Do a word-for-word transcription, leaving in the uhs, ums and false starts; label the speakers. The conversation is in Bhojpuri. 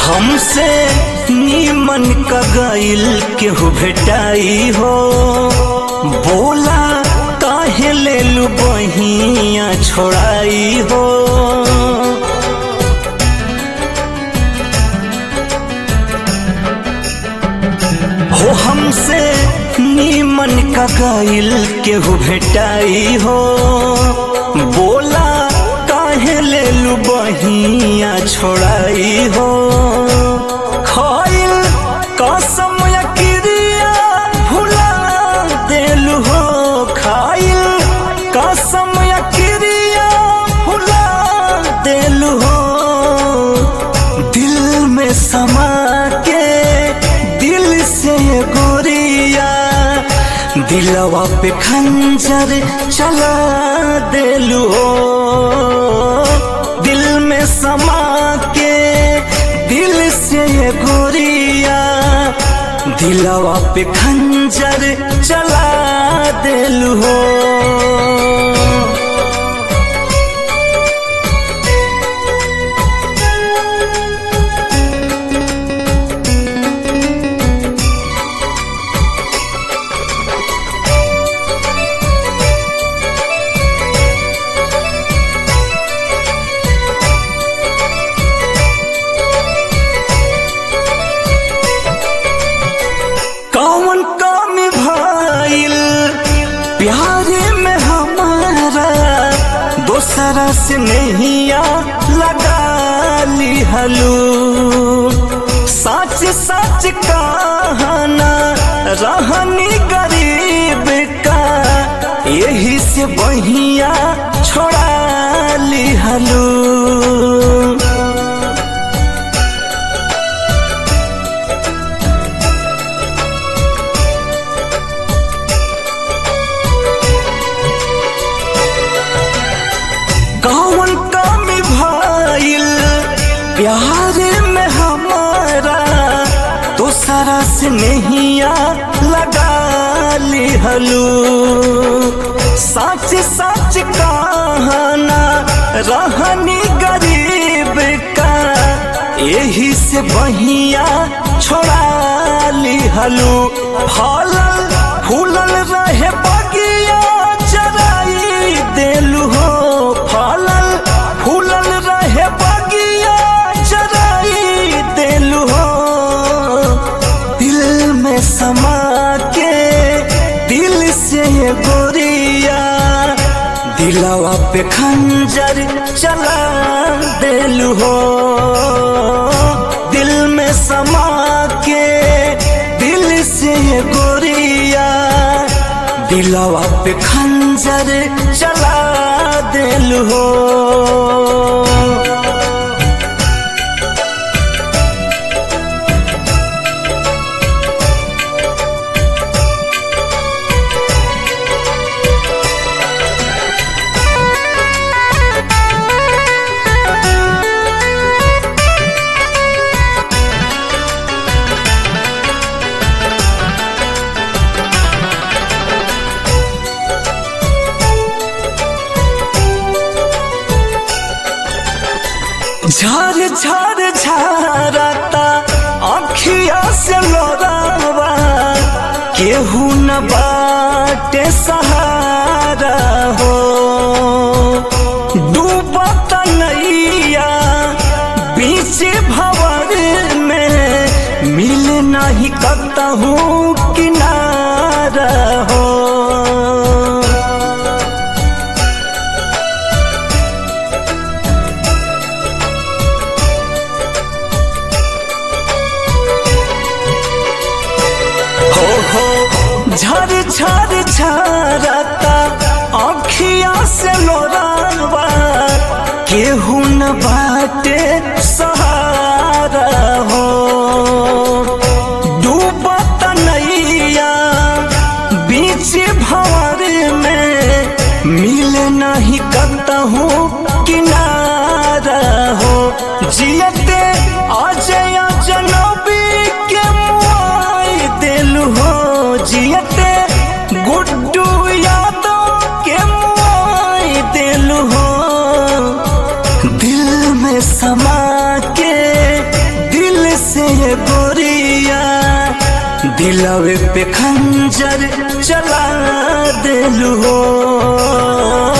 Speaker 1: हमसे नीमन का गइल केहू भेटाई हो, बोला काहे ले लू बहिया छोड़ाई हो। हो हमसे नीमन का गइल केहू भेटाई हो, बोला काहे ले लू बहिया छोड़ाई हो। खाइल कसम या क्रिया भुला देलू हो, खाइल कसम या क्रिया भुला देलू हो। दिल में समा के दिल से गोरिया दिलवा पे खंजर चला देलू हो। दिल में समा के दिल से गोरिया दिलवा पे खंजर चला देलू हो। कौन कमी भइल प्यारे में हमारा, दोसरा से नहिया लगा ली हलू। सच सच कहना रहनी गरीब का, यही से बहिया छोड़ा ली हलू। कौन कमी भइल प्यारे में हमारा, दोसरा से नहिया लगा ली हलू। सच सच कहना रहनी गरीब का, यही से बहिया छोड़ा ली हलू। फलल फूलल रहे बगिया चराई देलू हो, फलल फूलल रहे बगिया चराई देलू हो। दिल में समा के दिल से गोरिया दिलवा पे खंजर चला देलू हो। दिल में समा के दिल से गोरिया दिलवा पे खंजर चला देलू हो। झर झर झरता अखिया से लोरावा, केहू न बाटे सहारा हो। डूबत नैया बीच भंवर में, मिल नहीं कतहू किनारा हो। झर झर झरता अखिया से लोरावा, केहू न बाटे सहारा हो। डूबत नैया बीच भंवर में, मिल नहीं कतहू किनारा हो। जियते अजय जनबी के मुआई देलू हो, जियते गुड्डू यादव के मुआई देलू हो। दिल में समा के दिल दिलवे पे खंजर चला देलू हो।